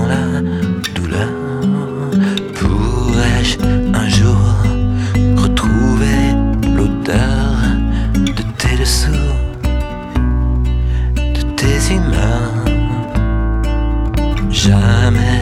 la douleur. Pourrais-je un jour retrouver l'odeur de tes dessous, de tes humeurs? Jamais